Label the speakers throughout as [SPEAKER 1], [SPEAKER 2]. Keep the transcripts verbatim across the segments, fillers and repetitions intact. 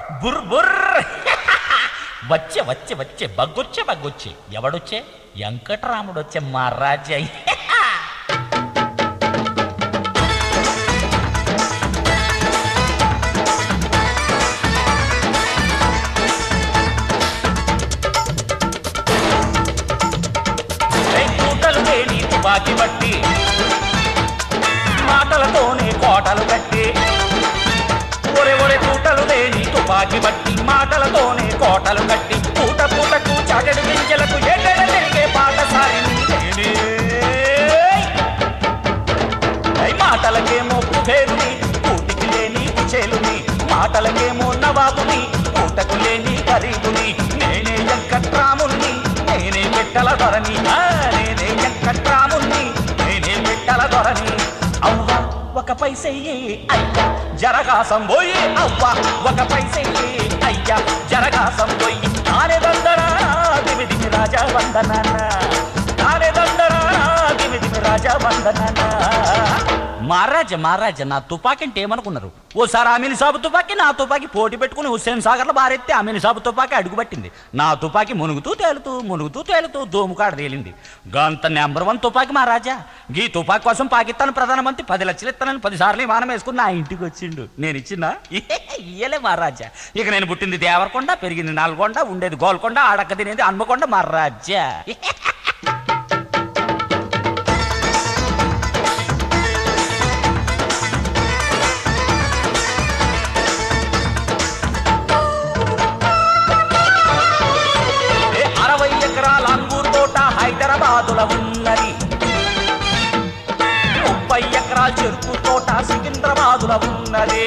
[SPEAKER 1] బుర్ బుర్ వచ్చే వచ్చే వచ్చే బగ్గొచ్చే బగ్గొచ్చే ఎవడొచ్చే వెంకటరాముడు వచ్చే మహారాజా కూటలు లేని తుపాకి బట్టి మాటలతోనే కోటలు కట్టి ఒరే ఒరే కూటలు లేని తుపాకి బట్టి మాటలతోనే కోటలు కట్టి పూట పూటకు చాటడు గింజలకు ఏటైనా తిరిగే పాటసారి నేనే మాటలకేమో కుబేరుని కూటికి లేని కుచేలుని మాటలకేమో నవాబుని పూటకు లేని ఖరీదుని నేనే వెంకట్రాముని నేనే పెట్టల ధరని నేనే వెంకట్రాముని నేనే పెట్టల ధరని అవ్వ ఒక పైసెయ్యి అయ్యా జరగాసం పోయి అవ్వ ఒక పైసెయ్యి అయ్యా జరగాసం పోయి నానే దండరా దిమి దిమి రాజా వందనాన్న నానే దండరా దిమి దిమి రాజా వందనాన్న మహారాజా మహారాజా నా తుపాకి అంటే ఏమనుకున్నారు ఓసారి అమీన్ సాబు తుపాకి నా తుపాకి పోటీ పెట్టుకుని హుస్సేన్ సాగర్లో బారెత్తే అమీన్ సాబు తుపాకి అడుగుపట్టింది నా తుపాకి మునుగుతూ తేలుతూ మునుగుతూ తేలుతూ దోముకాడ తేలింది గంత నెంబర్ వన్ తుపాకి మహారాజా గీ తుపాకి కోసం పాకిస్తాన్ ప్రధానమంత్రి పది లక్షలు ఇస్తానని పదిసార్లు విమానం వేసుకుని నా ఇంటికి వచ్చిండు నేను ఇచ్చిన ఇయ్యలే మహారాజా ఇక నేను పుట్టింది దేవరకొండ పెరిగింది నల్గొండ ఉండేది గోల్కొండ ఆడక్క తినేది హన్మకొండ మహారాజా హైదరాబాదుల ఉన్నది ముప్పై ఎకరాల చెరుకు తోట సికింద్రాబాదుల ఉన్నది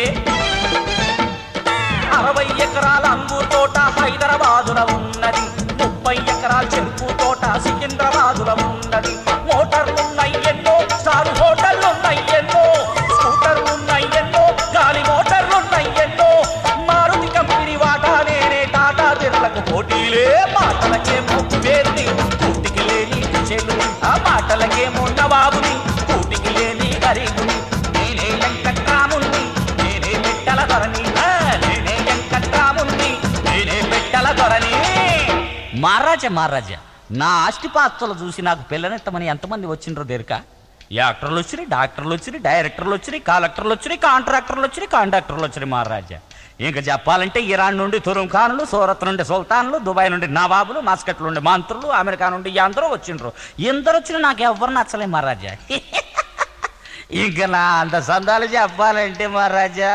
[SPEAKER 1] అరవై ఎకరాల అంగూరు తోట హైదరాబాదుల ఉన్నది ముప్పై ఎకరాల చెరుకు తోట సికింద్రాబాదుల ఉన్నది మోటార్లున్నాయి ఎన్నో స్టార్ హోటళ్లున్నాయి ఎన్నో స్కూటర్లున్నాయి ఎన్నో గాలి మోటార్లున్నాయి ఎన్నో మారుతి కంపెనీ వాటా నేనే టాటా బిర్లకు పోటీలే మాటలకేమో కుబేరుని కూటికి లేని కుచేలుని ఆ మాటలకేమో నవాబుని కూటికి లేని ఖరీదుని నేనే వెంకట్రాముని నేనే పెట్టల ధరని నేనే వెంకట్రాముని నేనే పెట్టల ధరని మహారాజా మహారాజా నా ఆస్తిపాస్తులు చూసి నాకు పిల్లనెత్తమని ఎంతమంది వచ్చిండ్రో దేరిక యాక్టర్లు వచ్చినాయి డాక్టర్లు వచ్చినాయి డైరెక్టర్లు వచ్చినాయి కలెక్టర్లు వచ్చినాయి కాంట్రాక్టర్లు వచ్చినాయి కాంట్రాక్టర్లు వచ్చినాయి మహారాజా ఇంకా చెప్పాలంటే ఇరాన్ నుండి తురుం ఖాన్లు సూరత్ నుండి సుల్తాన్లు దుబాయ్ నుండి నవాబులు మాస్కట్ నుండి మంత్రులు అమెరికా నుండి అందరూ వచ్చిండ్రు ఎందరు వచ్చినా నాకు ఎవరు నచ్చలే మహారాజా ఇంకా నా అంత సందాలు చెప్పాలంటే మహారాజా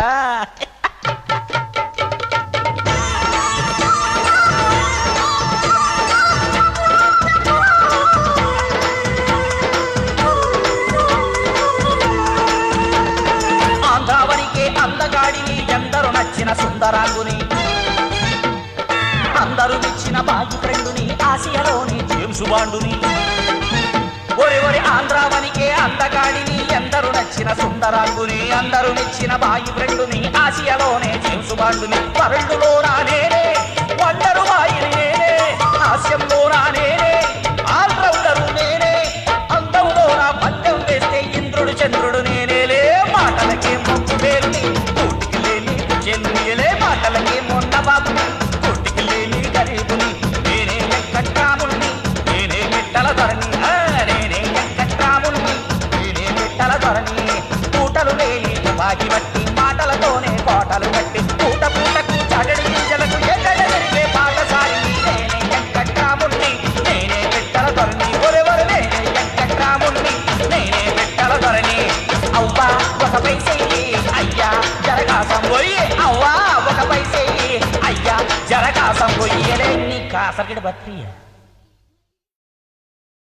[SPEAKER 1] అందగాడిని ఎందరు నచ్చిన సుందరాంగుని అందరూ మెచ్చిన బాగి ఫ్రెండుని ఆసియాలోని జేమ్స్ బాండుని ఒరే ఒరే ఆంధ్రావనికే అందగాడిని ఎందరు నచ్చిన సుందరాంగుని అందరూ మెచ్చిన బాగి ఫ్రెండుని ఆసియాలోనే జేమ్స్ బాండుని వరల్డ్లో రానేనే వండరు బాయి నేనే హాస్యంలో రానేనే ఆల్రౌండరు నేనే అందంలో నా పట్టం వేస్తే ఇంద్రుడు చంద్రుడు నేనేలే మాటలకే మొక్కు పేరుని కూటికి లేని చెల్లియలే మాటలకే మొన్న బాబుని కూటికి లేని గరీబుని నేనే వెంకట్రాముని నేనే పెట్టల ధరని నేనే వెంకట్రాముని నేనే పెట్టల ధరని పూటలు లేని బాగి బట్టి మాటలతోనే కోటలు కట్టి పూట పూటకు చడడి గింజలకు ఎక్కడ జరిగే పాటసారి నేనే వెంకట్రాముని నేనే పెట్టల ధరని ఒరెవరు నేనే వెంకట్రాముని నేనే పెట్టల ధరని అవ్వా ఒక పైసెయ్యి అయ్యా జరగాసం పోయి అవ్వా ఒక పైసెయ్యి అయ్యా జరగాసం పోయి నీ కాసకిడి బత్తి